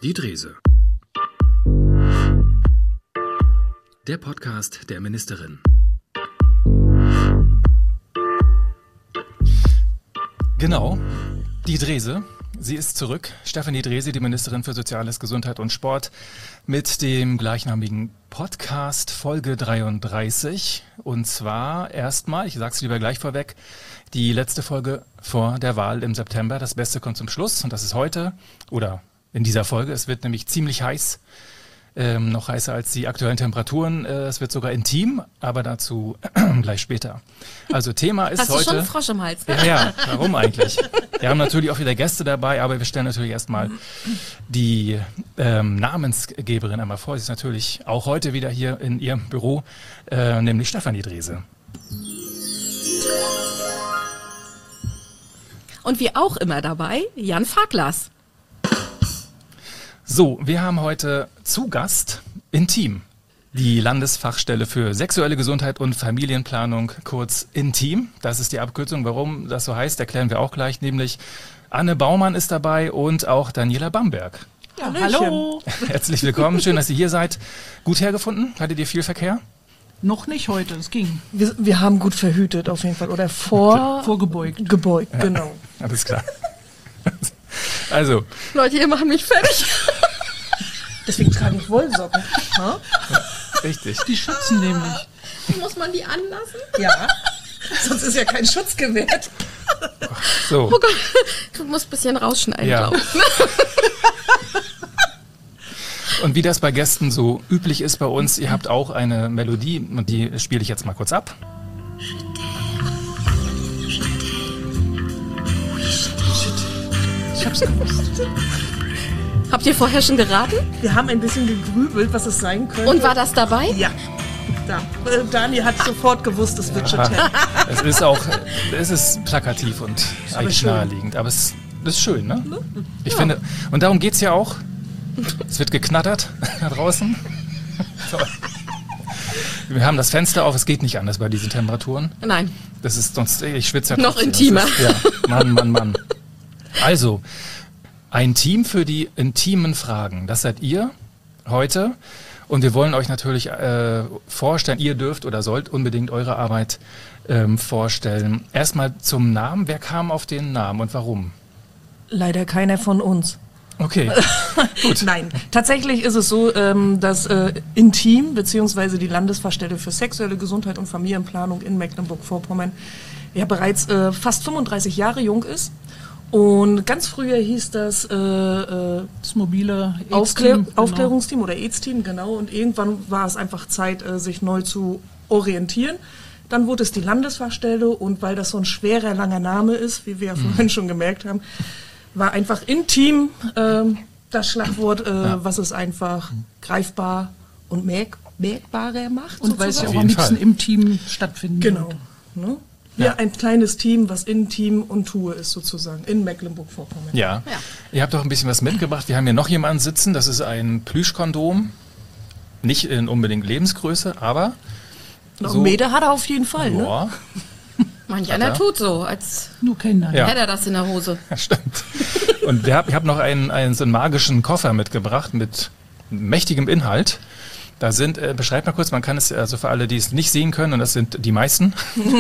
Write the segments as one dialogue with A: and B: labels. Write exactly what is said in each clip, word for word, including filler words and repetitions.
A: Die Drese. Der Podcast der Ministerin.
B: Genau, die Drese. Sie ist zurück. Stefanie Drese, die Ministerin für Soziales, Gesundheit und Sport, mit dem gleichnamigen Podcast Folge dreiunddreißig. Und zwar erstmal, ich sage es lieber gleich vorweg, die letzte Folge vor der Wahl im September. Das Beste kommt zum Schluss und das ist heute oder in dieser Folge. Es wird nämlich ziemlich heiß, ähm, noch heißer als die aktuellen Temperaturen. Äh, es wird sogar intim, aber dazu gleich später. Also Thema ist
C: Hast
B: heute...
C: Hast du schon einen Frosch im Hals?
B: Ja, ja, warum eigentlich? Wir haben natürlich auch wieder Gäste dabei, aber wir stellen natürlich erstmal die ähm, Namensgeberin einmal vor. Sie ist natürlich auch heute wieder hier in ihrem Büro, äh, nämlich Stefanie Drese.
C: Und wie auch immer dabei, Jan Farklas.
B: So, wir haben heute zu Gast Intim, die Landesfachstelle für sexuelle Gesundheit und Familienplanung, kurz Intim. Das ist die Abkürzung. Warum das so heißt, erklären wir auch gleich. Nämlich Anne Baumann ist dabei und auch Daniela Bamberg.
C: Ja, hallo.
B: Herzlich willkommen, schön, dass ihr hier seid. Gut hergefunden? Hattet ihr viel Verkehr?
D: Noch nicht heute, es ging.
E: Wir, wir haben gut verhütet auf jeden Fall. Oder vor...
D: Vorgebeugt.
E: Gebeugt,
B: Ja,
E: genau.
B: alles klar. Also.
C: Leute, ihr macht mich fertig.
E: Deswegen trage ich Wollsocken. Ha?
B: Richtig.
D: Die schützen nämlich.
C: Muss man die anlassen?
E: Ja. Sonst ist ja kein Schutz gewährt.
B: So.
C: Oh Gott, du musst ein bisschen rausschneiden,
B: Ja.
C: glaube ich.
B: Und wie das bei Gästen so üblich ist bei uns, ihr habt auch eine Melodie und die spiele ich jetzt mal kurz ab.
D: Ich hab's gewusst.
C: Habt ihr vorher schon geraten?
E: Wir haben ein bisschen gegrübelt, was es sein könnte.
C: Und war das dabei?
E: Ja. Da. Äh, Dani hat sofort gewusst, es wird
B: Ja.
E: Chantel.
B: Es ist auch, es ist plakativ und eigentlich
E: schön.
B: naheliegend, aber es ist schön, ne? Ich finde, und darum geht's ja auch. Es wird geknattert da draußen. So. Wir haben das Fenster auf, es geht nicht anders bei diesen Temperaturen.
C: Nein.
B: Das ist sonst, ich schwitze ja
C: Noch
B: trotzdem.
C: intimer.
B: Das ist, ja, Mann, Mann, Mann. Also, ein Team für die intimen Fragen. Das seid ihr heute. Und wir wollen euch natürlich äh, vorstellen, ihr dürft oder sollt unbedingt eure Arbeit ähm, vorstellen. Erstmal zum Namen. Wer kam auf den Namen und warum?
E: Leider keiner von uns.
B: Okay, gut.
E: Nein, tatsächlich ist es so, ähm, dass äh, Intim bzw. die Landesfachstelle für sexuelle Gesundheit und Familienplanung in Mecklenburg-Vorpommern ja bereits äh, fast fünfunddreißig Jahre jung ist. Und ganz früher hieß das äh, äh,
D: Das mobile
E: Aufklär
D: AIDS-Team, genau.
E: Aufklärungsteam oder AIDS-Team, genau. Und irgendwann war es einfach Zeit, äh, sich neu zu orientieren. Dann wurde es die Landesfachstelle und weil das so ein schwerer, langer Name ist, wie wir ja vorhin schon gemerkt haben, war einfach Intim ähm, das Schlagwort, äh,
B: Ja.
E: was es einfach greifbar und merk merkbarer macht.
D: Und weil es ja
B: Auf
D: auch
B: jeden
D: am liebsten
B: Fall.
D: im Team stattfinden
E: Genau.
D: wird.
E: Ne? Wir
B: Ja.
E: ein kleines Team, was in Team und Tour ist sozusagen, in Mecklenburg-Vorpommern.
B: Ja.
C: Ja.
B: Ihr habt doch ein bisschen was mitgebracht. Wir haben hier noch jemanden sitzen. Das ist ein Plüschkondom. Nicht in unbedingt Lebensgröße, aber
E: Noch
B: so-
E: einen Meter hat er auf jeden Fall, ne?
B: ja,
C: Manch
B: Hat
C: einer
B: er?
C: tut so, als
D: Nur Kinder.
B: Ja.
C: hätte er das in der Hose.
B: stimmt. Und wir hab, ich habe noch einen, einen so einen magischen Koffer mitgebracht mit mächtigem Inhalt. Da sind, äh, beschreibt mal kurz, man kann es, also für alle, die es nicht sehen können, und das sind die meisten.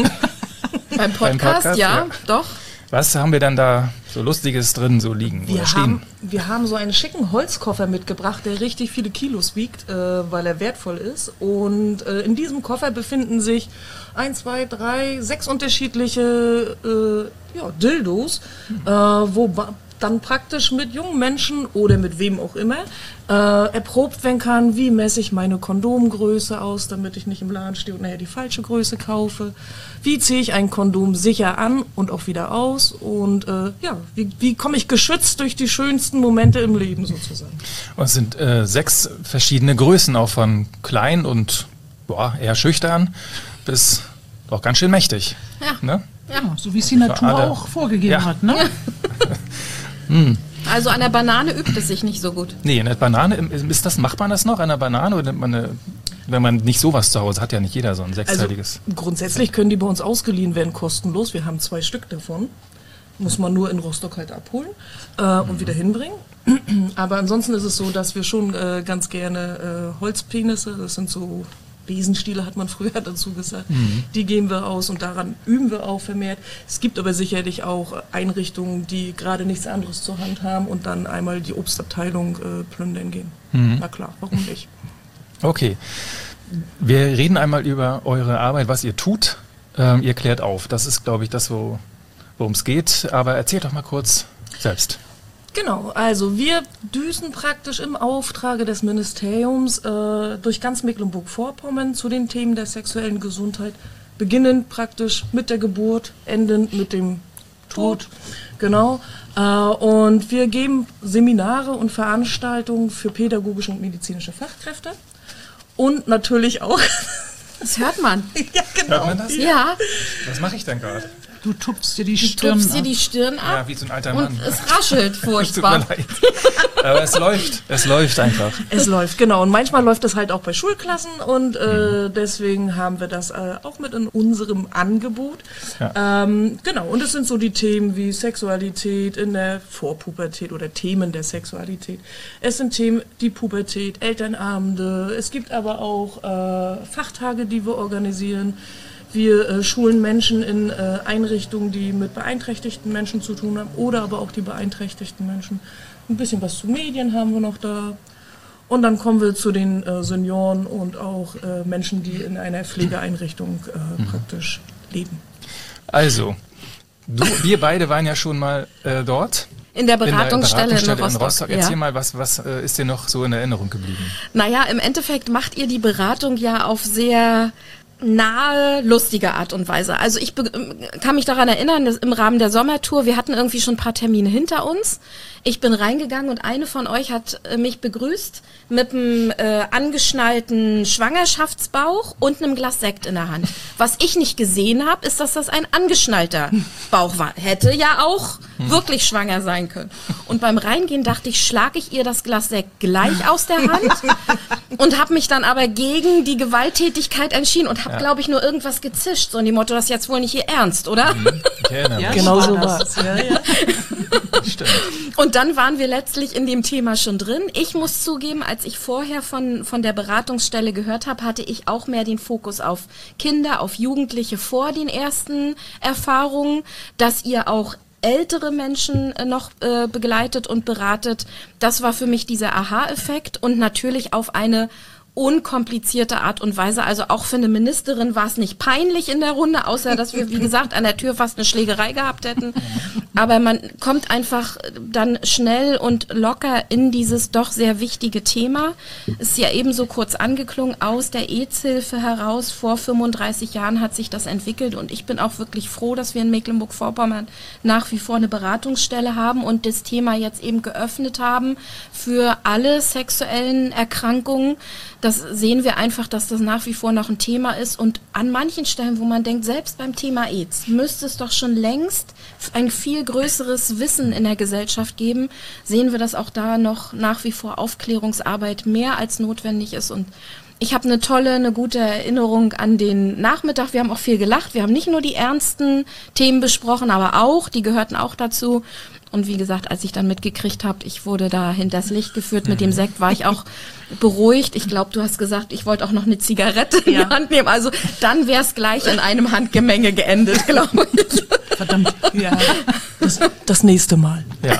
C: Beim Podcast,
B: Podcast,
C: ja,
B: ja.
C: doch.
B: Was haben wir dann da so Lustiges drin so liegen oder
E: Wir
B: stehen?
E: haben, wir haben so einen schicken Holzkoffer mitgebracht, der richtig viele Kilos wiegt, äh, weil er wertvoll ist. Und äh, in diesem Koffer befinden sich ein, zwei, drei, sechs unterschiedliche äh, ja, Dildos, äh, wo ba- dann praktisch mit jungen Menschen oder mit wem auch immer äh, erprobt werden kann, wie messe ich meine Kondomgröße aus, damit ich nicht im Laden stehe und nachher die falsche Größe kaufe. Wie ziehe ich ein Kondom sicher an und auch wieder aus? Und äh, ja, wie, wie komme ich geschützt durch die schönsten Momente im Leben sozusagen?
B: Und es sind äh, sechs verschiedene Größen, auch von klein und boah, eher schüchtern bis doch ganz schön mächtig.
C: Ja.
B: Ne?
D: Ja, so wie es die Natur
B: alle.
D: auch vorgegeben
B: Ja.
D: hat. Ne?
C: Also an der Banane übt es sich nicht so gut.
B: Nee, eine Banane, ist das, macht man das noch, eine Banane? Oder nimmt man eine, wenn man nicht sowas zu Hause hat, ja nicht jeder so ein
E: Also
B: sechsteiliges.
E: grundsätzlich können die bei uns ausgeliehen werden, kostenlos. Wir haben zwei Stück davon. Muss man nur in Rostock halt abholen äh, und wieder hinbringen. Aber ansonsten ist es so, dass wir schon äh, ganz gerne äh, Holzpenisse, das sind so Besenstiele, hat man früher dazu gesagt, mhm. die geben wir aus und daran üben wir auch vermehrt. Es gibt aber sicherlich auch Einrichtungen, die gerade nichts anderes zur Hand haben und dann einmal die Obstabteilung äh, plündern gehen. Mhm. Na klar, warum nicht?
B: Okay, wir reden einmal über eure Arbeit, was ihr tut. Ähm, ihr klärt auf, das ist, glaube ich, das, wo, worum es geht. Aber erzählt doch mal kurz selbst.
E: Genau, also wir düsen praktisch im Auftrage des Ministeriums äh, durch ganz Mecklenburg-Vorpommern zu den Themen der sexuellen Gesundheit, beginnend praktisch mit der Geburt, endend mit dem Tod. Genau. Äh, und wir geben Seminare und Veranstaltungen für pädagogische und medizinische Fachkräfte und natürlich auch...
C: Das hört man.
E: Ja, genau.
B: Hört man das?
C: Ja.
B: Was mache ich denn gerade?
D: Du tupfst dir die
C: Du
D: Stirn
C: tupfst dir
D: ab.
C: die Stirn ab
B: Ja, wie so ein alter Mann.
C: und es raschelt
B: Tut mir
C: furchtbar.
B: leid. Aber es läuft, es läuft einfach.
E: Es läuft, genau. Und manchmal läuft es halt auch bei Schulklassen und äh, deswegen haben wir das äh, auch mit in unserem Angebot.
B: Ja.
E: Ähm, genau, und es sind so die Themen wie Sexualität in der Vorpubertät oder Themen der Sexualität. Es sind Themen, die Pubertät, Elternabende. Es gibt aber auch äh, Fachtage, die wir organisieren. Wir äh, schulen Menschen in äh, Einrichtungen, die mit beeinträchtigten Menschen zu tun haben oder aber auch die beeinträchtigten Menschen. Ein bisschen was zu Medien haben wir noch da. Und dann kommen wir zu den äh, Senioren und auch äh, Menschen, die in einer Pflegeeinrichtung äh, mhm. praktisch leben.
B: Also, du, wir beide waren ja schon mal äh, dort.
C: In der Beratungsstelle in,
B: Beratungsstelle
C: in Rostock.
B: In Rostock. Erzähl
C: ja.
B: mal, was, was äh, ist dir noch so in Erinnerung geblieben?
C: Naja, im Endeffekt macht ihr die Beratung ja auf sehr nahe, lustige Art und Weise. Also ich kann mich daran erinnern, dass im Rahmen der Sommertour, wir hatten irgendwie schon ein paar Termine hinter uns. Ich bin reingegangen und eine von euch hat äh, mich begrüßt mit einem äh, angeschnallten Schwangerschaftsbauch und einem Glas Sekt in der Hand. Was ich nicht gesehen habe, ist, dass das ein angeschnallter Bauch war. Hätte ja auch wirklich schwanger sein können. Und beim Reingehen dachte ich, schlage ich ihr das Glas Sekt gleich aus der Hand und habe mich dann aber gegen die Gewalttätigkeit entschieden und habe, ja. glaube ich, nur irgendwas gezischt. So in dem Motto, das ist jetzt wohl nicht ihr Ernst, oder?
B: Mhm. Ich erinnere mich.
E: Ja, genau so war es. Ja, ja.
B: Stimmt.
C: Und dann waren wir letztlich in dem Thema schon drin. Ich muss zugeben, als ich vorher von, von der Beratungsstelle gehört habe, hatte ich auch mehr den Fokus auf Kinder, auf Jugendliche vor den ersten Erfahrungen, dass ihr auch ältere Menschen noch äh, begleitet und beratet. Das war für mich dieser Aha-Effekt und natürlich auf eine unkomplizierte Art und Weise. Also auch für eine Ministerin war es nicht peinlich in der Runde, außer dass wir, wie gesagt, an der Tür fast eine Schlägerei gehabt hätten. Aber man kommt einfach dann schnell und locker in dieses doch sehr wichtige Thema. Es ist ja ebenso kurz angeklungen, aus der AIDS-Hilfe heraus. Vor fünfunddreißig Jahren hat sich das entwickelt und ich bin auch wirklich froh, dass wir in Mecklenburg-Vorpommern nach wie vor eine Beratungsstelle haben und das Thema jetzt eben geöffnet haben für alle sexuellen Erkrankungen. Das sehen wir einfach, dass das nach wie vor noch ein Thema ist und an manchen Stellen, wo man denkt, selbst beim Thema AIDS müsste es doch schon längst ein viel größeres Wissen in der Gesellschaft geben, sehen wir, dass auch da noch nach wie vor Aufklärungsarbeit mehr als notwendig ist und ich habe eine tolle, eine gute Erinnerung an den Nachmittag. Wir haben auch viel gelacht. Wir haben nicht nur die ernsten Themen besprochen, aber auch, die gehörten auch dazu. Und wie gesagt, als ich dann mitgekriegt habe, ich wurde da hinters Licht geführt mit dem Sekt, war ich auch beruhigt. Ich glaube, du hast gesagt, ich wollte auch noch eine Zigarette in
E: Ja.
C: die Hand nehmen. Also dann wäre es gleich in einem Handgemenge geendet, glaube ich.
E: Verdammt, ja. Das, das nächste Mal.
B: Ja.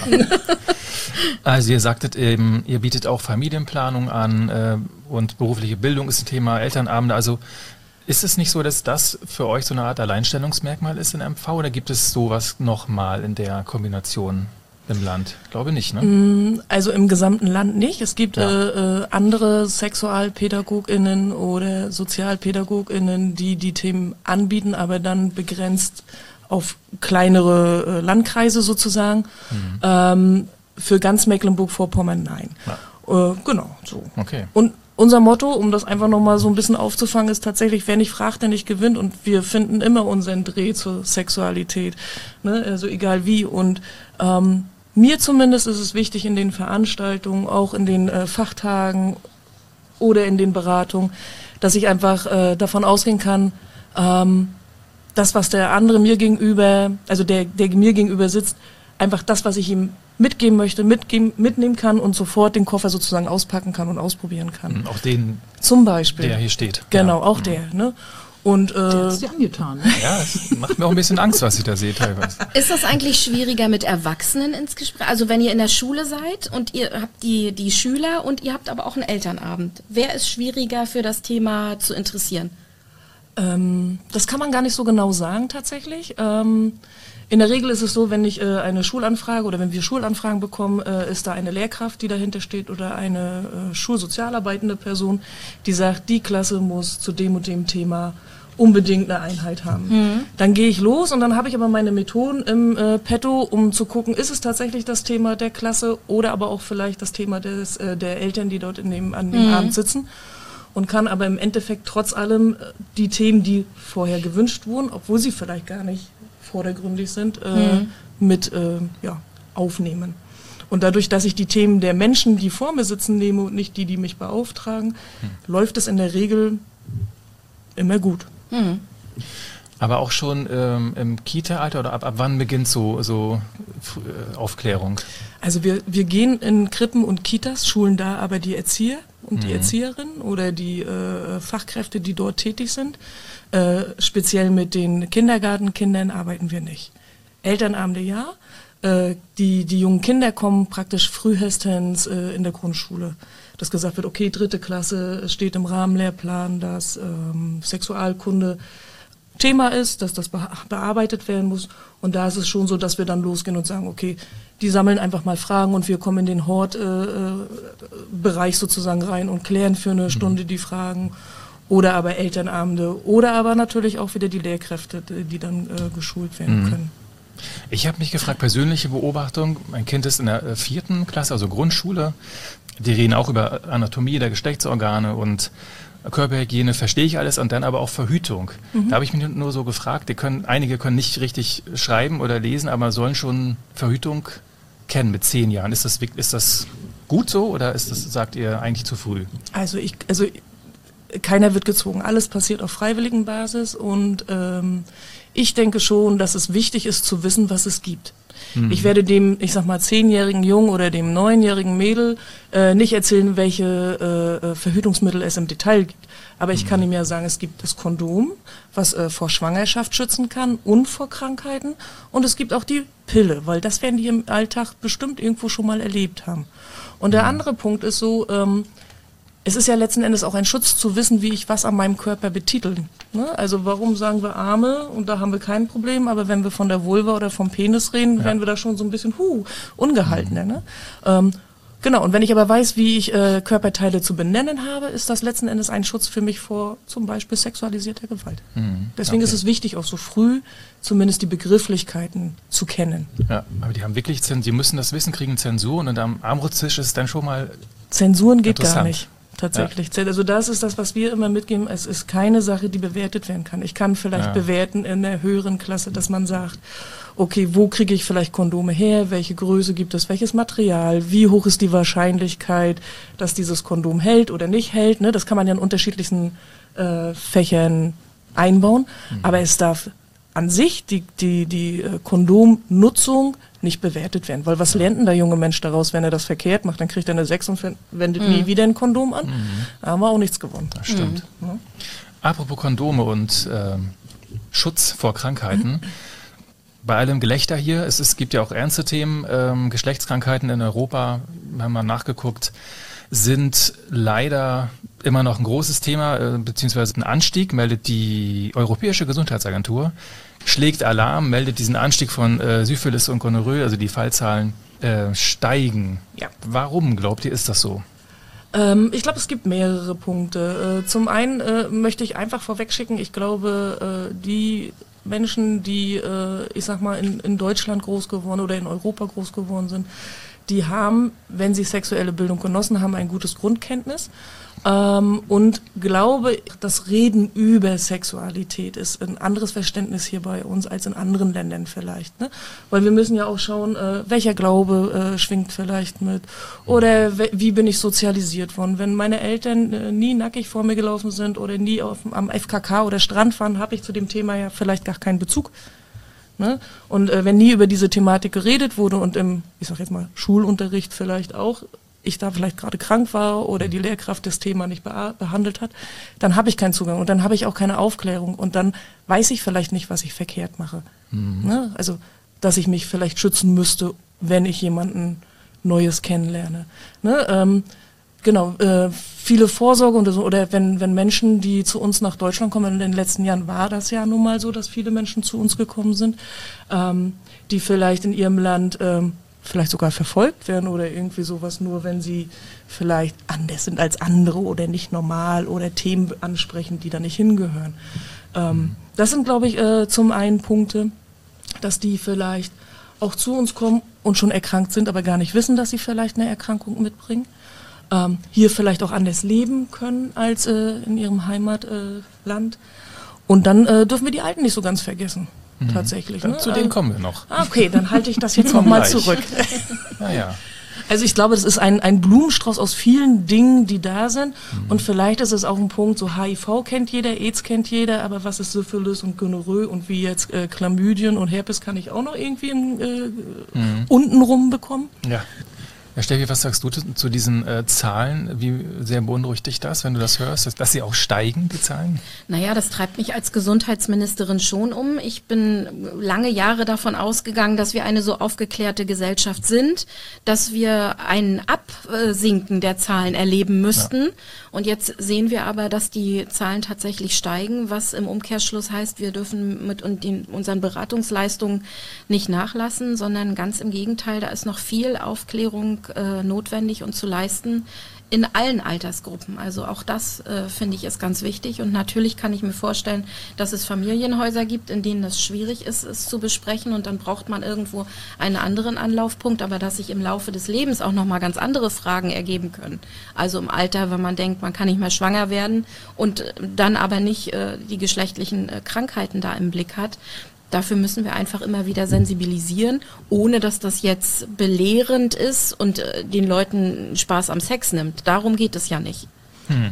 B: Also ihr sagtet eben, ihr bietet auch Familienplanung an äh, und berufliche Bildung ist ein Thema, Elternabende. Also ist es nicht so, dass das für euch so eine Art Alleinstellungsmerkmal ist in M V oder gibt es sowas nochmal in der Kombination im Land? Ich glaube nicht, ne?
E: Also im gesamten Land nicht. Es gibt
B: Ja.
E: äh, äh, andere SexualpädagogInnen oder SozialpädagogInnen, die die Themen anbieten, aber dann begrenzt auf kleinere äh, Landkreise sozusagen.
B: Mhm.
E: Ähm, für ganz Mecklenburg-Vorpommern nein.
B: Ja.
E: Äh, genau, so.
B: Okay.
E: Und unser Motto, um das einfach nochmal so ein bisschen aufzufangen, ist tatsächlich, wer nicht fragt, der nicht gewinnt. Und wir finden immer unseren Dreh zur Sexualität, ne? Also egal wie. Und ähm, mir zumindest ist es wichtig in den Veranstaltungen, auch in den äh, Fachtagen oder in den Beratungen, dass ich einfach äh, davon ausgehen kann, ähm, das, was der andere mir gegenüber, also der, der mir gegenüber sitzt, einfach das, was ich ihm mitgeben möchte, mitgeben, mitnehmen kann und sofort den Koffer sozusagen auspacken kann und ausprobieren kann.
B: Auch den,
E: zum Beispiel.
B: der hier steht.
E: Genau,
B: ja.
E: auch der. Ne? Und, äh,
D: Der hat's dir angetan. Ne?
B: Ja, es macht mir auch ein bisschen Angst, was ich da sehe teilweise.
C: Ist das eigentlich schwieriger mit Erwachsenen ins Gespräch? Also wenn ihr in der Schule seid und ihr habt die, die Schüler und ihr habt aber auch einen Elternabend. Wer ist schwieriger für das Thema zu interessieren?
E: Ähm, das kann man gar nicht so genau sagen tatsächlich. Ähm, in der Regel ist es so, wenn ich äh, eine Schulanfrage oder wenn wir Schulanfragen bekommen, äh, ist da eine Lehrkraft, die dahinter steht oder eine äh, schulsozialarbeitende Person, die sagt, die Klasse muss zu dem und dem Thema unbedingt eine Einheit haben. Mhm. Dann gehe ich los und dann habe ich aber meine Methoden im äh, Petto, um zu gucken, ist es tatsächlich das Thema der Klasse oder aber auch vielleicht das Thema des, äh, der Eltern, die dort in dem, an dem mhm. Abend sitzen. Und kann aber im Endeffekt trotz allem die Themen, die vorher gewünscht wurden, obwohl sie vielleicht gar nicht vordergründig sind, äh, mhm. mit äh, ja, aufnehmen. Und dadurch, dass ich die Themen der Menschen, die vor mir sitzen, nehme und nicht die, die mich beauftragen, mhm. läuft es in der Regel immer gut.
C: Mhm.
B: Aber auch schon ähm, im Kita-Alter oder ab, ab wann beginnt so, so äh, Aufklärung?
E: Also wir, wir gehen in Krippen und Kitas, schulen da aber die Erzieher und mhm. die Erzieherinnen oder die äh, Fachkräfte, die dort tätig sind. Äh, speziell mit den Kindergartenkindern arbeiten wir nicht. Elternabende ja. Äh, die, die jungen Kinder kommen praktisch frühestens äh, in der Grundschule. Dass gesagt wird, okay, dritte Klasse, es steht im Rahmenlehrplan, dass ähm, Sexualkunde Thema ist, dass das bearbeitet werden muss. Und da ist es schon so, dass wir dann losgehen und sagen, okay, die sammeln einfach mal Fragen und wir kommen in den Hort-Bereich äh, sozusagen rein und klären für eine Stunde die Fragen. Oder aber Elternabende oder aber natürlich auch wieder die Lehrkräfte, die dann äh, geschult werden mhm. können.
B: Ich habe mich gefragt, persönliche Beobachtung, mein Kind ist in der äh, vierten Klasse, also Grundschule, die reden auch über Anatomie der Geschlechtsorgane und Körperhygiene, verstehe ich alles, und dann aber auch Verhütung. Mhm. Da habe ich mich nur so gefragt, die können, einige können nicht richtig schreiben oder lesen, aber sollen schon Verhütung kennen mit zehn Jahren. Ist das, ist das gut so oder ist das, sagt ihr, eigentlich zu früh? Also
E: ich, also keiner wird gezwungen. Alles passiert auf freiwilligen Basis und ähm, ich denke schon, dass es wichtig ist zu wissen, was es gibt. Mhm. Ich werde dem, ich sag mal, zehnjährigen Jungen oder dem neunjährigen Mädel äh, nicht erzählen, welche äh, Verhütungsmittel es im Detail gibt. Aber ich mhm. kann ihm ja sagen, es gibt das Kondom, was äh, vor Schwangerschaft schützen kann und vor Krankheiten. Und es gibt auch die Pille, weil das werden die im Alltag bestimmt irgendwo schon mal erlebt haben. Und der mhm. andere Punkt ist so, ähm, es ist ja letzten Endes auch ein Schutz zu wissen, wie ich was an meinem Körper betitel. Ne? Also warum sagen wir Arme und da haben wir kein Problem, aber wenn wir von der Vulva oder vom Penis reden, ja. werden wir da schon so ein bisschen huh, ungehaltener. Mhm. Ne? Ähm, genau, und wenn ich aber weiß, wie ich äh, Körperteile zu benennen habe, ist das letzten Endes ein Schutz für mich vor zum Beispiel sexualisierter Gewalt. Mhm. Deswegen okay. ist es wichtig, auch so früh zumindest die Begrifflichkeiten zu kennen.
B: Ja, aber die haben wirklich, die müssen das Wissen kriegen, Zensuren, und am Armutstisch ist es dann schon mal
E: Zensuren geht gar nicht. Tatsächlich. Ja. Also das ist das, was wir immer mitgeben. Es ist keine Sache, die bewertet werden kann. Ich kann vielleicht ja. bewerten in der höheren Klasse, dass man sagt, okay, wo kriege ich vielleicht Kondome her? Welche Größe gibt es? Welches Material? Wie hoch ist die Wahrscheinlichkeit, dass dieses Kondom hält oder nicht hält? Ne? Das kann man ja in unterschiedlichsten äh, Fächern einbauen. Mhm. Aber es darf an sich die, die, die äh, Kondomnutzung nicht bewertet werden. Weil was lernt denn der junge Mensch daraus, wenn er das verkehrt macht? Dann kriegt er eine sechs und wendet mhm. nie wieder ein Kondom an. Mhm. Da haben wir auch nichts gewonnen.
B: Das stimmt. Mhm. Ja. Apropos Kondome und äh, Schutz vor Krankheiten. Mhm. Bei allem Gelächter hier, es, es gibt ja auch ernste Themen, ähm, Geschlechtskrankheiten in Europa, wir haben mal nachgeguckt, sind leider immer noch ein großes Thema, äh, beziehungsweise ein Anstieg, meldet die Europäische Gesundheitsagentur, schlägt Alarm, meldet diesen Anstieg von äh, Syphilis und Gonorrhoe, also die Fallzahlen äh, steigen.
E: Ja.
B: Warum, glaubt ihr, ist das so?
E: Ähm, ich glaube, es gibt mehrere Punkte. Äh, zum einen äh, möchte ich einfach vorwegschicken, ich glaube, äh, die Menschen, die, äh, ich sag mal, in, in Deutschland groß geworden oder in Europa groß geworden sind, die haben, wenn sie sexuelle Bildung genossen haben, ein gutes Grundkenntnis. Ähm, und glaube, das Reden über Sexualität ist ein anderes Verständnis hier bei uns als in anderen Ländern vielleicht. Ne? Weil wir müssen ja auch schauen, äh, welcher Glaube äh, schwingt vielleicht mit oder we- wie bin ich sozialisiert worden. Wenn meine Eltern äh, nie nackig vor mir gelaufen sind oder nie auf, am F K K oder Strand waren, habe ich zu dem Thema ja vielleicht gar keinen Bezug. Ne? Und äh, wenn nie über diese Thematik geredet wurde und im, ich sag jetzt mal, Schulunterricht vielleicht auch, ich da vielleicht gerade krank war oder die Lehrkraft das Thema nicht bea- behandelt hat, dann habe ich keinen Zugang und dann habe ich auch keine Aufklärung und dann weiß ich vielleicht nicht, was ich verkehrt mache. Mhm. Ne? Also, dass ich mich vielleicht schützen müsste, wenn ich jemanden Neues kennenlerne. Ne? Ähm, genau, äh, viele Vorsorge und so, oder wenn, wenn Menschen, die zu uns nach Deutschland kommen, in den letzten Jahren war das ja nun mal so, dass viele Menschen zu uns gekommen sind, ähm, die vielleicht in ihrem Land ähm, vielleicht sogar verfolgt werden oder irgendwie sowas, nur wenn sie vielleicht anders sind als andere oder nicht normal oder Themen ansprechen, die da nicht hingehören. Ähm, das sind, glaube ich, äh, zum einen Punkte, dass die vielleicht auch zu uns kommen und schon erkrankt sind, aber gar nicht wissen, dass sie vielleicht eine Erkrankung mitbringen. Ähm, hier vielleicht auch anders leben können als äh, in ihrem Heimatland. Äh, und dann äh, dürfen wir die Alten nicht so ganz vergessen. Tatsächlich. Ne?
B: Zu denen kommen wir noch.
E: Ah, okay, dann halte ich das jetzt nochmal zurück.
B: Naja.
E: Also ich glaube, das ist ein, ein Blumenstrauß aus vielen Dingen, die da sind. Mhm. Und vielleicht ist es auch ein Punkt, so H I V kennt jeder, AIDS kennt jeder, aber was ist Syphilis und Gonorrhoe und wie jetzt äh, Chlamydien und Herpes kann ich auch noch irgendwie in, äh, mhm. untenrum bekommen?
B: Ja. Ja, Steffi, was sagst du zu, zu diesen äh, Zahlen? Wie sehr beunruhigt dich das, wenn du das hörst, dass, dass sie auch steigen, die Zahlen?
C: Naja, das treibt mich als Gesundheitsministerin schon um. Ich bin lange Jahre davon ausgegangen, dass wir eine so aufgeklärte Gesellschaft sind, dass wir ein Absinken der Zahlen erleben müssten. Ja. Und jetzt sehen wir aber, dass die Zahlen tatsächlich steigen, was im Umkehrschluss heißt, wir dürfen mit den, unseren Beratungsleistungen nicht nachlassen, sondern ganz im Gegenteil, da ist noch viel Aufklärung Äh, notwendig und zu leisten in allen Altersgruppen. Also auch das, äh, finde ich, ist ganz wichtig. Und natürlich kann ich mir vorstellen, dass es Familienhäuser gibt, in denen es schwierig ist, es zu besprechen. Und dann braucht man irgendwo einen anderen Anlaufpunkt, aber dass sich im Laufe des Lebens auch nochmal ganz andere Fragen ergeben können. Also im Alter, wenn man denkt, man kann nicht mehr schwanger werden und dann aber nicht äh, die geschlechtlichen äh, Krankheiten da im Blick hat. Dafür müssen wir einfach immer wieder sensibilisieren, ohne dass das jetzt belehrend ist und äh, den Leuten Spaß am Sex nimmt. Darum geht es ja nicht.
B: Hm.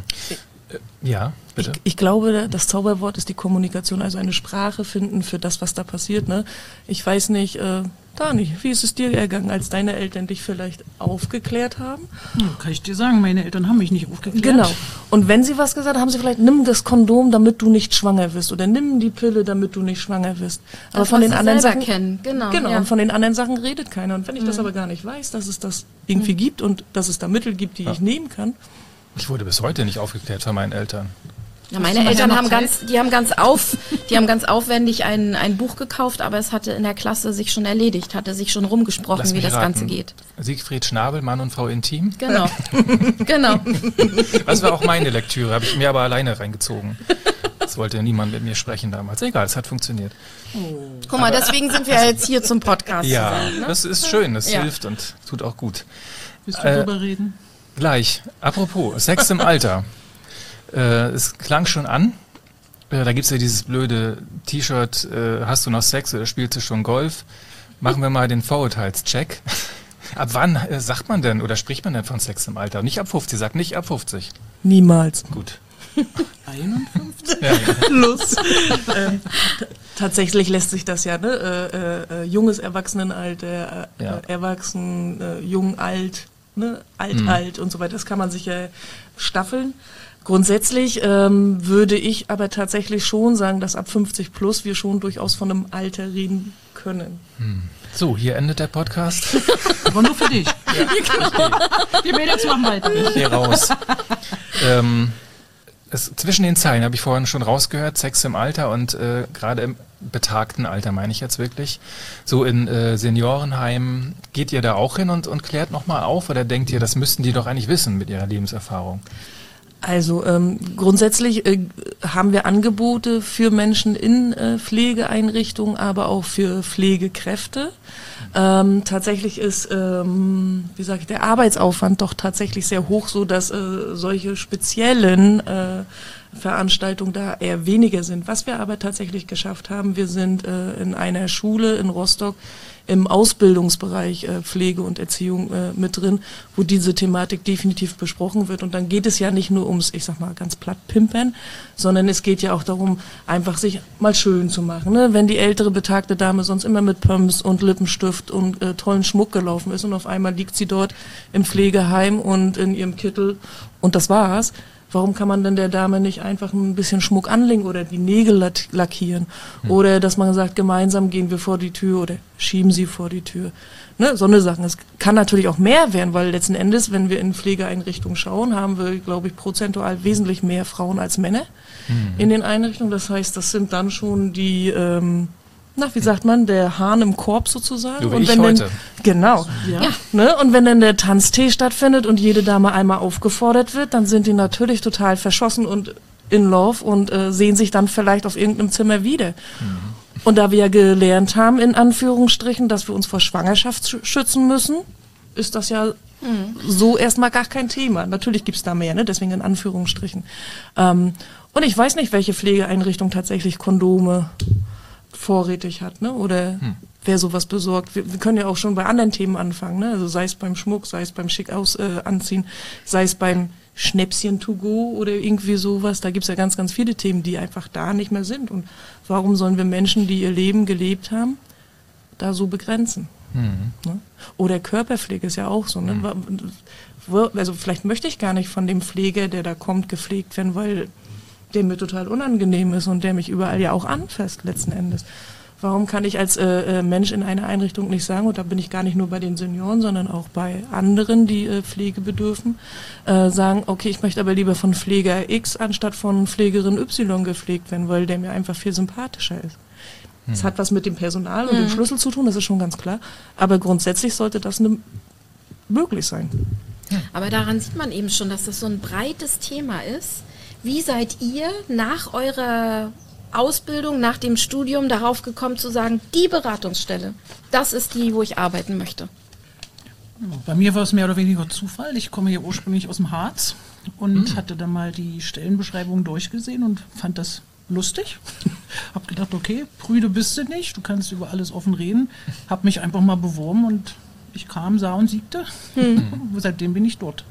B: Ja, bitte.
E: Ich, ich glaube, das Zauberwort ist die Kommunikation, also eine Sprache finden für das, was da passiert. Ne? Ich weiß nicht, äh, Dani, wie ist es dir ergangen, als deine Eltern dich vielleicht aufgeklärt haben?
D: Ja, kann ich dir sagen, meine Eltern haben mich nicht aufgeklärt.
E: Genau. Und wenn sie was gesagt haben, haben sie vielleicht, nimm das Kondom, damit du nicht schwanger wirst. Oder nimm die Pille, damit du nicht schwanger wirst. Aber
C: das,
E: von den anderen
C: selber
E: Sachen
C: kennen. Genau,
E: genau
C: ja.
E: Und von den anderen Sachen redet keiner. Und wenn ich mhm. das aber gar nicht weiß, dass es das irgendwie mhm. gibt und dass es da Mittel gibt, die ja. ich nehmen kann.
B: Ich wurde bis heute nicht aufgeklärt von meinen Eltern.
C: Ja, meine Eltern haben ganz, die haben ganz auf, die haben ganz aufwendig ein, ein Buch gekauft, aber es hatte in der Klasse sich schon erledigt, hatte sich schon rumgesprochen,
B: Lass
C: wie das
B: raten.
C: Ganze geht.
B: Siegfried Schnabel, Mann und Frau Intim?
C: Genau, genau.
B: Das war auch meine Lektüre, habe ich mir aber alleine reingezogen. Das wollte niemand mit mir sprechen damals. Egal, es hat funktioniert.
C: Oh. Guck mal, deswegen sind wir jetzt hier zum Podcast.
B: Ja,
C: zusammen, ne?
B: Das ist schön, das
C: ja.
B: hilft und tut auch gut.
D: Willst du
B: äh,
D: drüber reden?
B: Gleich. Apropos, Sex im Alter. Äh, es klang schon an. Äh, da gibt es ja dieses blöde T-Shirt, äh, hast du noch Sex oder spielst du schon Golf? Machen wir mal den Vorurteilscheck. Ab wann äh, sagt man denn oder spricht man denn von Sex im Alter? Nicht ab fünfzig, sagt nicht ab fünfzig.
E: Niemals.
B: Gut.
D: einundfünfzig?
B: Ja, ja.
E: Plus. ähm, t- tatsächlich lässt sich das ja, ne? Äh, äh, junges Erwachsenenalter, äh,
B: Ja.
E: äh, erwachsen, äh, jung, alt, ne? alt,
B: Mhm.
E: alt und so weiter. Das kann man sich ja staffeln. Grundsätzlich ähm, würde ich aber tatsächlich schon sagen, dass ab fünfzig plus wir schon durchaus von einem Alter reden können.
B: Hm. So, hier endet der Podcast.
D: Aber nur für dich. Die Mädels machen weiter.
B: Ich gehe raus. ähm, es, zwischen den Zeilen habe ich vorhin schon rausgehört, Sex im Alter und äh, gerade im betagten Alter meine ich jetzt wirklich. So in äh, Seniorenheimen, geht ihr da auch hin und, und klärt nochmal auf oder denkt ihr, das müssten die doch eigentlich wissen mit ihrer Lebenserfahrung?
E: Also ähm, grundsätzlich äh, haben wir Angebote für Menschen in äh, Pflegeeinrichtungen, aber auch für Pflegekräfte. Ähm, tatsächlich ist, ähm, wie sage ich, der Arbeitsaufwand doch tatsächlich sehr hoch, so dass äh, solche speziellen äh, Veranstaltungen da eher weniger sind. Was wir aber tatsächlich geschafft haben, wir sind äh, in einer Schule in Rostock im Ausbildungsbereich äh, Pflege und Erziehung äh, mit drin, wo diese Thematik definitiv besprochen wird. Und dann geht es ja nicht nur ums, ich sag mal ganz platt, Pimpern, sondern es geht ja auch darum, einfach sich mal schön zu machen. Ne? Wenn die ältere betagte Dame sonst immer mit Pumps und Lippenstift und äh, tollen Schmuck gelaufen ist und auf einmal liegt sie dort im Pflegeheim und in ihrem Kittel und das war's. Warum kann man denn der Dame nicht einfach ein bisschen Schmuck anlegen oder die Nägel lackieren? Hm. Oder dass man sagt, gemeinsam gehen wir vor die Tür oder schieben sie vor die Tür. Ne, so eine Sachen. Es kann natürlich auch mehr werden, weil letzten Endes, wenn wir in Pflegeeinrichtungen schauen, haben wir, glaube ich, prozentual wesentlich mehr Frauen als Männer hm. in den Einrichtungen. Das heißt, das sind dann schon die... Ähm, Na, wie sagt man, der Hahn im Korb sozusagen.
B: So wie
E: und
B: ich
E: wenn
B: heute.
E: Dann, genau.
C: Ja.
E: Ne? Und wenn dann der Tanztee stattfindet und jede Dame einmal aufgefordert wird, dann sind die natürlich total verschossen und in love und äh, sehen sich dann vielleicht auf irgendeinem Zimmer wieder. Mhm. Und da wir ja gelernt haben, in Anführungsstrichen, dass wir uns vor Schwangerschaft sch- schützen müssen, ist das ja mhm. so erstmal gar kein Thema. Natürlich gibt's da mehr, ne? Deswegen in Anführungsstrichen. Ähm, und ich weiß nicht, welche Pflegeeinrichtung tatsächlich Kondome vorrätig hat, ne? Oder hm. wer sowas besorgt. Wir, wir können ja auch schon bei anderen Themen anfangen, ne? Also sei es beim Schmuck, sei es beim schick aus äh, anziehen, sei es beim Schnäpschen to go oder irgendwie sowas. Da gibt's ja ganz, ganz viele Themen, die einfach da nicht mehr sind. Und warum sollen wir Menschen, die ihr Leben gelebt haben, da so begrenzen? Hm. Ne? Oder Körperpflege ist ja auch so, ne? Hm. Also vielleicht möchte ich gar nicht von dem Pfleger, der da kommt, gepflegt werden, weil der mir total unangenehm ist und der mich überall ja auch anfasst letzten Endes. Warum kann ich als äh, Mensch in einer Einrichtung nicht sagen, und da bin ich gar nicht nur bei den Senioren, sondern auch bei anderen, die äh, Pflege bedürfen, äh, sagen, okay, ich möchte aber lieber von Pfleger X anstatt von Pflegerin Y gepflegt werden, weil der mir einfach viel sympathischer ist. Das hm. hat was mit dem Personal und hm. dem Schlüssel zu tun, das ist schon ganz klar. Aber grundsätzlich sollte das ne, möglich sein.
C: Aber daran sieht man eben schon, dass das so ein breites Thema ist. Wie seid ihr nach eurer Ausbildung, nach dem Studium darauf gekommen zu sagen, die Beratungsstelle, das ist die, wo ich arbeiten möchte?
D: Bei mir war es mehr oder weniger Zufall. Ich komme hier ursprünglich aus dem Harz und mhm. hatte dann mal die Stellenbeschreibung durchgesehen und fand das lustig. Hab gedacht, okay, prüde bist du nicht, du kannst über alles offen reden. Hab mich einfach mal beworben und ich kam, sah und siegte. Mhm. Seitdem bin ich dort.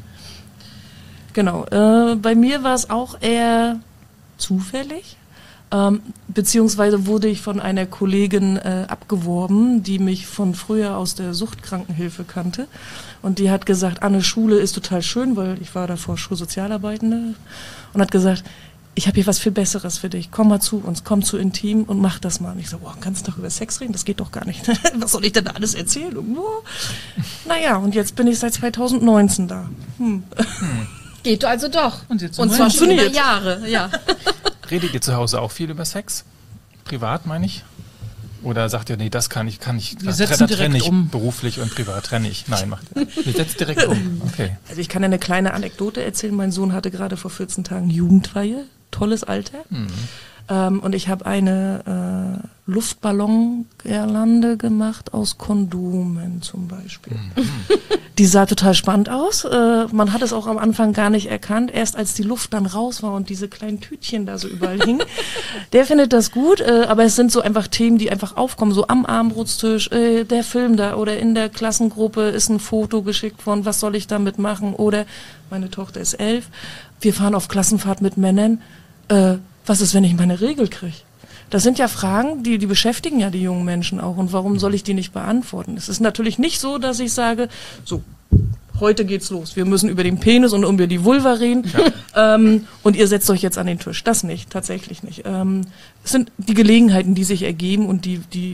E: Genau, äh, bei mir war es auch eher zufällig, ähm, beziehungsweise wurde ich von einer Kollegin äh, abgeworben, die mich von früher aus der Suchtkrankenhilfe kannte und die hat gesagt, Anne, Schule ist total schön, weil ich war davor Schulsozialarbeitende und hat gesagt, ich habe hier was viel Besseres für dich, komm mal zu uns, komm zu Intim und mach das mal. Und ich so, boah, kannst du doch über Sex reden? Das geht doch gar nicht. Was soll ich denn da alles erzählen? Oh. Naja, und jetzt bin ich seit zweitausendneunzehn da. Hm. Hm.
C: Geht also doch.
D: Und, jetzt
C: und zwar schon über Jahre. Ja.
B: Redet ihr zu Hause auch viel über Sex? Privat, meine ich? Oder sagt ihr, nee, das kann ich, kann ich,
D: wir setzen
B: da trenne ich
D: um.
B: beruflich und privat trenne ich. Nein, macht ihr. Wir setzen direkt um. Okay.
E: Also ich kann eine kleine Anekdote erzählen. Mein Sohn hatte gerade vor vierzehn Tagen Jugendweihe. Tolles Alter. Mhm. Ähm, und ich habe eine äh, Luftballon-Girlande gemacht aus Kondomen zum Beispiel. Mhm. Die sah total spannend aus. Äh, man hat es auch am Anfang gar nicht erkannt. Erst als die Luft dann raus war und diese kleinen Tütchen da so überall hingen. Der findet das gut, äh, aber es sind so einfach Themen, die einfach aufkommen. So am Abendbrotstisch, äh, der Film da oder in der Klassengruppe ist ein Foto geschickt worden. Was soll ich damit machen? Oder meine Tochter ist elf. Wir fahren auf Klassenfahrt mit Männern. Äh, was ist, wenn ich meine Regel kriege? Das sind ja Fragen, die, die beschäftigen ja die jungen Menschen auch. Und warum soll ich die nicht beantworten? Es ist natürlich nicht so, dass ich sage, so, heute geht's los. Wir müssen über den Penis und über die Vulva reden. Ja. Ähm, und ihr setzt euch jetzt an den Tisch. Das nicht, tatsächlich nicht. Ähm, es sind die Gelegenheiten, die sich ergeben und die, die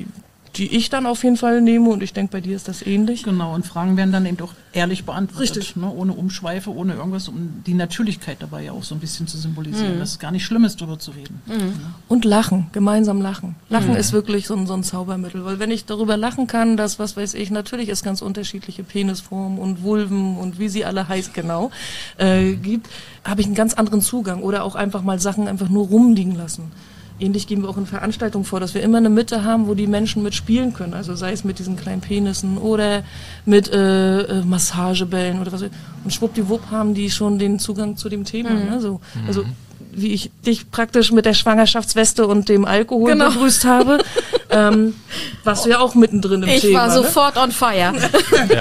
E: die ich dann auf jeden Fall nehme und ich denke, bei dir ist das ähnlich.
D: Genau, und Fragen werden dann eben doch ehrlich beantwortet.
E: Richtig.
D: Ne? Ohne Umschweife, ohne irgendwas, um die Natürlichkeit dabei ja auch so ein bisschen zu symbolisieren. Mhm. Dass es gar nicht schlimm ist, darüber zu reden.
E: Mhm. Und lachen, gemeinsam lachen. Lachen mhm. ist wirklich so ein, so ein Zaubermittel, weil wenn ich darüber lachen kann, dass, was weiß ich, natürlich es ganz unterschiedliche Penisformen und Vulven und wie sie alle heißt genau, äh, gibt, habe ich einen ganz anderen Zugang oder auch einfach mal Sachen einfach nur rumliegen lassen. Ähnlich gehen wir auch in Veranstaltungen vor, dass wir immer eine Mitte haben, wo die Menschen mitspielen können. Also sei es mit diesen kleinen Penissen oder mit äh, äh, Massagebällen oder was. Und schwuppdiwupp haben die schon den Zugang zu dem Thema. Mhm. Ne? So, also wie ich dich praktisch mit der Schwangerschaftsweste und dem Alkohol genau. begrüßt habe, ähm, warst du ja auch mittendrin im
C: ich
E: Thema.
C: Ich war
E: ne?
C: sofort on fire.
B: Ja.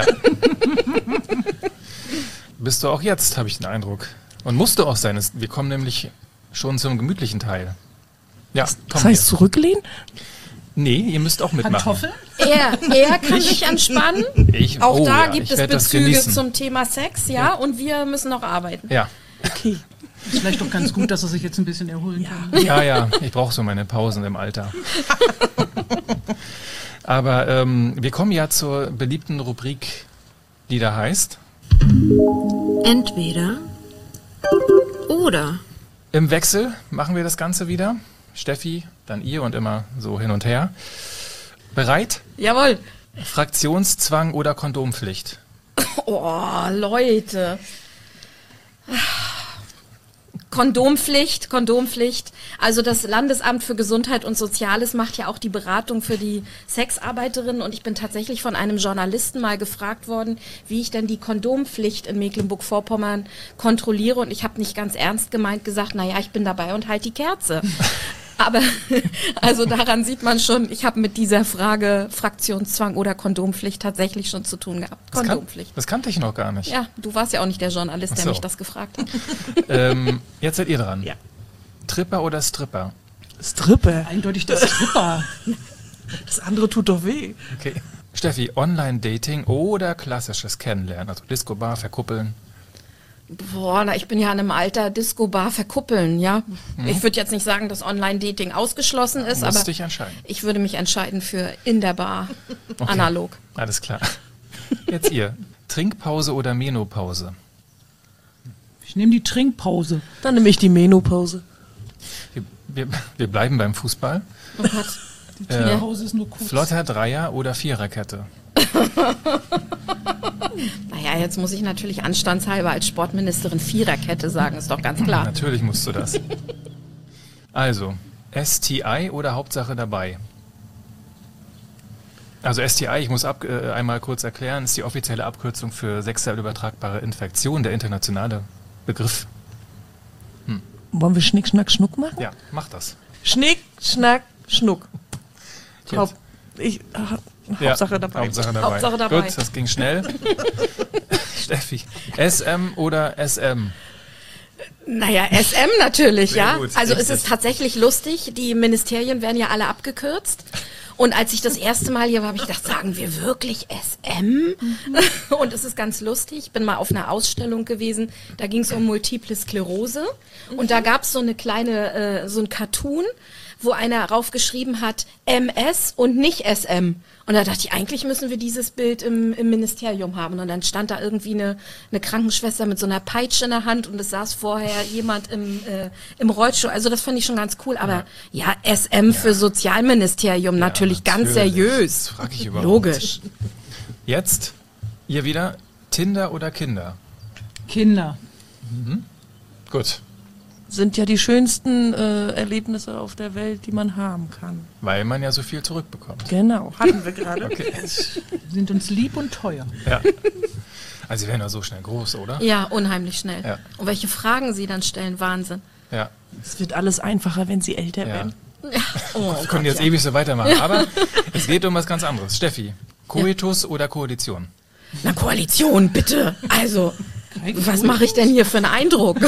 B: Bist du auch jetzt, habe ich den Eindruck. Und musst du auch sein. Wir kommen nämlich schon zum gemütlichen Teil. Ja,
E: das heißt hier. Zurücklehnen?
B: Nee, ihr müsst auch mitmachen.
D: Kartoffeln?
C: Er, er kann sich entspannen.
B: Ich,
C: auch
B: oh,
C: da
B: ja,
C: gibt
B: ich
C: es Bezüge zum Thema Sex, ja,
B: ja,
C: und wir müssen noch arbeiten.
B: Ja.
E: Okay.
D: Ist vielleicht doch ganz gut, dass er sich jetzt ein bisschen erholen kann.
B: Ja, ja, ich brauche so meine Pausen im Alter. Aber ähm, wir kommen ja zur beliebten Rubrik, die da heißt
F: Entweder oder.
B: Im Wechsel machen wir das Ganze wieder. Steffi, dann ihr und immer so hin und her. Bereit?
C: Jawohl.
B: Fraktionszwang oder Kondompflicht?
C: Oh, Leute. Kondompflicht, Kondompflicht. Also das Landesamt für Gesundheit und Soziales macht ja auch die Beratung für die Sexarbeiterinnen und ich bin tatsächlich von einem Journalisten mal gefragt worden, wie ich denn die Kondompflicht in Mecklenburg-Vorpommern kontrolliere und ich habe nicht ganz ernst gemeint gesagt, naja, ich bin dabei und halt die Kerze. Aber also daran sieht man schon, ich habe mit dieser Frage Fraktionszwang oder Kondompflicht tatsächlich schon zu tun gehabt.
B: Das
C: Kondompflicht.
B: Kann, das kannte ich noch gar nicht.
C: Ja, du warst ja auch nicht der Journalist, der
B: so.
C: mich das gefragt hat.
B: ähm, jetzt seid ihr dran.
E: Ja.
B: Tripper oder Stripper?
E: Stripper.
D: Eindeutig das Stripper.
E: Das andere tut doch weh.
B: Okay. Steffi, Online-Dating oder klassisches Kennenlernen? Also Disco-Bar, verkuppeln?
C: Boah, na, ich bin ja in einem Alter Disco-Bar verkuppeln, ja. Mhm. Ich würde jetzt nicht sagen, dass Online-Dating ausgeschlossen ist,
B: Musst
C: aber
B: dich entscheiden.
C: ich würde mich entscheiden für in der Bar,
B: okay.
C: analog.
B: Alles klar. Jetzt ihr. Trinkpause oder Menopause?
D: Ich nehme die Trinkpause.
E: Dann nehme ich die Menopause.
B: Wir, wir, wir bleiben beim Fußball.
C: Oh Gott.
D: Die Trinkpause äh, ist nur kurz.
B: Flotter Dreier oder Viererkette?
C: Naja, jetzt muss ich natürlich anstandshalber als Sportministerin Viererkette sagen, ist doch ganz klar.
B: Natürlich musst du das. Also, S T I oder Hauptsache dabei? Also S T I, ich muss ab, äh, einmal kurz erklären, ist die offizielle Abkürzung für sexuell übertragbare Infektion, der internationale Begriff.
E: Hm. Wollen wir Schnick, Schnack, Schnuck machen?
B: Ja, mach das.
E: Schnick, Schnack, Schnuck. Haupt, ich, ha, Hauptsache
B: ja,
E: dabei.
B: Hauptsache dabei.
C: Hauptsache dabei.
B: Gut, das ging schnell. Steffi, S M oder S M?
C: Naja, S M natürlich,
B: Sehr
C: ja.
B: gut,
C: also
B: richtig.
C: es ist tatsächlich lustig, die Ministerien werden ja alle abgekürzt. Und als ich das erste Mal hier war, habe ich gedacht, sagen wir wirklich S M? Mhm. Und es ist ganz lustig. Ich bin mal auf einer Ausstellung gewesen, da ging es um Multiple Sklerose. Mhm. Und da gab es so eine kleine, äh, so ein Cartoon, wo einer raufgeschrieben hat, M S und nicht S M. Und da dachte ich, eigentlich müssen wir dieses Bild im, im Ministerium haben. Und dann stand da irgendwie eine, eine Krankenschwester mit so einer Peitsche in der Hand und es saß vorher jemand im, äh, im Rollstuhl. Also das fand ich schon ganz cool. Aber ja, ja S M ja. für Sozialministerium ja, natürlich, natürlich ganz seriös.
B: Das frage ich überhaupt.
C: Logisch.
B: Jetzt, ihr wieder, Tinder oder Kinder?
D: Kinder.
B: Mhm. Gut.
E: Sind ja die schönsten äh, Erlebnisse auf der Welt, die man haben kann.
B: Weil man ja so viel zurückbekommt.
E: Genau, hatten wir gerade.
B: Okay.
D: Sind uns lieb und teuer.
B: Ja. Also sie werden ja so schnell groß, oder?
C: Ja, unheimlich schnell.
B: Ja.
C: Und welche Fragen sie dann stellen, Wahnsinn.
B: Ja.
E: Es wird alles einfacher, wenn sie älter
B: ja.
E: werden.
C: Ja. Oh,
B: wir können jetzt ja. ewig so weitermachen, aber es geht um was ganz anderes. Steffi, Koitus ja. oder Koalition?
C: Na, Koalition, bitte. Also... Was mache ich denn hier für einen Eindruck?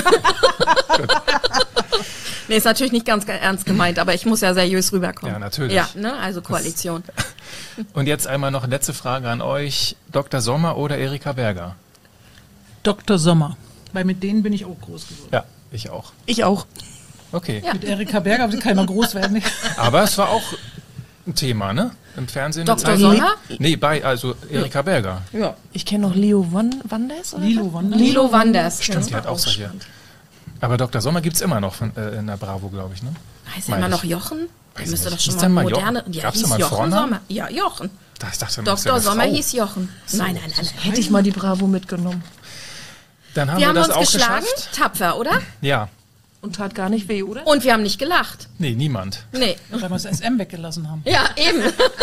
C: Nee, ist natürlich nicht ganz ernst gemeint, aber ich muss ja seriös rüberkommen.
B: Ja, natürlich.
C: Ja, ne? Also Koalition.
B: Das und jetzt einmal noch letzte Frage an euch. Doktor Sommer oder Erika Berger?
D: Doktor Sommer. Weil mit denen bin ich auch groß geworden.
B: Ja, ich auch.
E: Ich auch.
B: Okay.
D: Ja. Mit Erika Berger kann man groß werden.
B: Aber es war auch ein Thema, ne? Im Fernsehen. eine
C: Doktor
B: Zeit lang.
C: Sommer?
B: Nee, bei, also Erika Berger.
C: Ja.
E: Ich kenne noch Leo Van Wanders. Oder
D: Lilo
E: was?
D: Wanders.
C: Lilo Wanders.
B: Stimmt, die hat auch solche. Aber Doktor Sommer gibt's immer noch von, äh, in der Bravo, glaube ich, ne?
C: Heißt er
B: Meine
C: immer noch
B: ich.
C: Jochen? Der
B: Weiß
C: müsste
B: nicht.
C: doch schon
B: Hieß
C: mal
B: der mal
C: moderne...
B: Jochen?
C: Ja,
B: Gab's da
C: hieß
B: mal einen
C: Jochen
B: Vornamen?
C: Sommer. Ja, Jochen.
B: Da, ich dachte, das ist ja
C: Doktor
B: eine
C: Sommer
B: Frau.
C: hieß Jochen. Nein, nein, nein.
E: Hätte ich mal die Bravo mitgenommen.
B: Dann haben
C: Wir
B: wir,
C: haben
B: das
C: uns
B: auch
C: geschlagen.
B: geschafft.
C: Tapfer, oder?
B: Ja.
E: Und tat gar nicht weh, oder?
C: Und wir haben nicht gelacht.
B: Nee, niemand.
C: Nee.
D: Weil wir das S M weggelassen haben.
C: Ja, eben.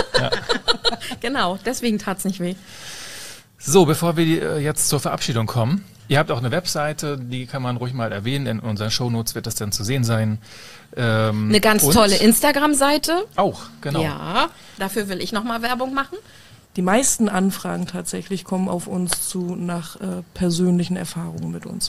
C: Genau, deswegen tat's nicht weh.
B: So, bevor wir äh, jetzt zur Verabschiedung kommen. Ihr habt auch eine Webseite, die kann man ruhig mal erwähnen. In unseren Shownotes wird das dann zu sehen sein. Ähm,
C: Eine ganz
B: und
C: tolle Instagram-Seite.
B: Auch, genau.
C: Ja, dafür will ich nochmal Werbung machen.
E: Die meisten Anfragen tatsächlich kommen auf uns zu nach äh, persönlichen Erfahrungen mit uns.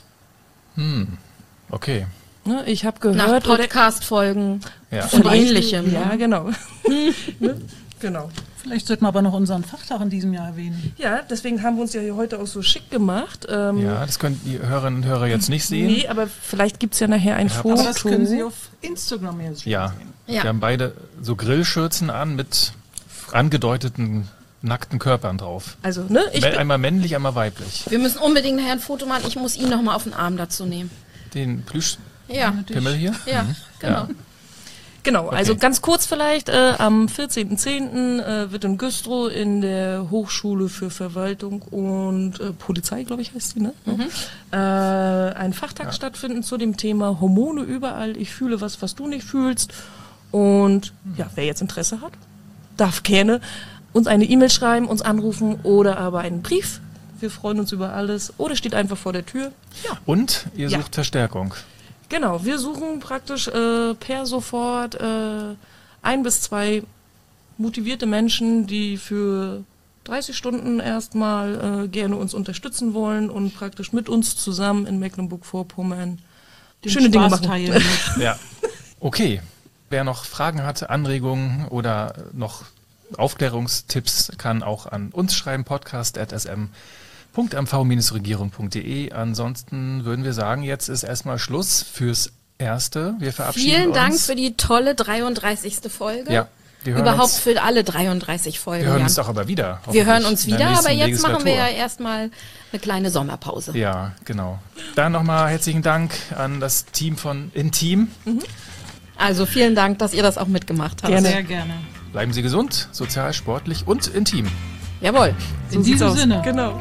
B: Okay.
E: Ne, ich habe
C: Nach
E: gehört... oder-
C: Podcast-Folgen
B: Ja.
C: und ähnlichem.
E: Ja, genau. Ne? Genau.
D: Vielleicht sollten wir aber noch unseren Fachtag in diesem Jahr erwähnen.
E: Ja, deswegen haben wir uns ja hier heute auch so schick gemacht. Ähm,
B: Ja, das können die Hörerinnen und Hörer jetzt nicht sehen.
E: Nee, aber vielleicht gibt's ja nachher ein
B: Ja,
E: Foto.
D: Aber das können Sie auf Instagram ja sehen.
B: Ja.
C: Ja.
B: Wir haben beide so Grillschürzen an mit angedeuteten nackten Körpern drauf.
E: Also, ne, ich
B: Mä-
E: bin,
B: einmal männlich, einmal weiblich.
C: Wir müssen unbedingt nachher ein Foto machen. Ich muss ihn nochmal auf den Arm dazu nehmen.
B: Den Plüschpimmel
C: Ja,
B: hier?
C: ja, genau.
B: Ja.
E: genau, also
B: Okay.
E: ganz kurz vielleicht, äh, am vierzehnten zehnten Äh, wird in Güstrow in der Hochschule für Verwaltung und äh, Polizei, glaube ich, heißt die, ne? Äh, ein Fachtag stattfinden zu dem Thema Hormone überall. Ich fühle was, was du nicht fühlst. Und ja, wer jetzt Interesse hat, darf gerne uns eine E-Mail schreiben, uns anrufen oder aber einen Brief. Wir freuen uns über alles. Oder steht einfach vor der Tür. Ja.
B: Und ihr
E: Ja.
B: sucht Verstärkung.
E: Genau, wir suchen praktisch äh, per sofort äh, ein bis zwei motivierte Menschen, die für dreißig Stunden erstmal äh, gerne uns unterstützen wollen und praktisch mit uns zusammen in Mecklenburg-Vorpommern
D: Den
E: schöne Dinge
D: Spaß
E: machen.
D: teilen.
B: Ja. Okay. Wer noch Fragen hat, Anregungen oder noch Aufklärungstipps, kann auch an uns schreiben, podcast at s m punkt m v Bindestrich regierung punkt d e. Ansonsten würden wir sagen, jetzt ist erstmal Schluss fürs Erste. Wir verabschieden
C: Vielen
B: uns.
C: Dank für die tolle dreiunddreißigste Folge.
B: Ja, wir hören
C: Überhaupt
B: uns,
C: für alle dreiunddreißig Folgen.
B: wir hören
C: Jan.
B: uns auch aber wieder.
C: Wir hören
B: hoffentlich,
C: uns
B: in der
C: wieder, aber
B: nächsten
C: jetzt machen wir ja
B: Legislatur.
C: erstmal eine kleine Sommerpause.
B: Ja, genau. Dann nochmal herzlichen Dank an das Team von Intim.
C: Also vielen Dank, dass ihr das auch mitgemacht habt.
E: Gerne.
D: Sehr gerne.
B: Bleiben Sie gesund, sozial, sportlich und intim.
C: Jawohl.
D: In diesem Sinne.
E: Genau.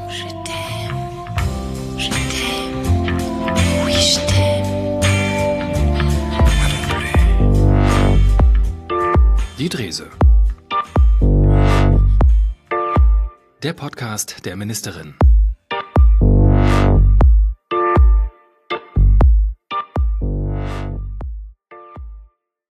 A: Die Drese. Der Podcast der Ministerin.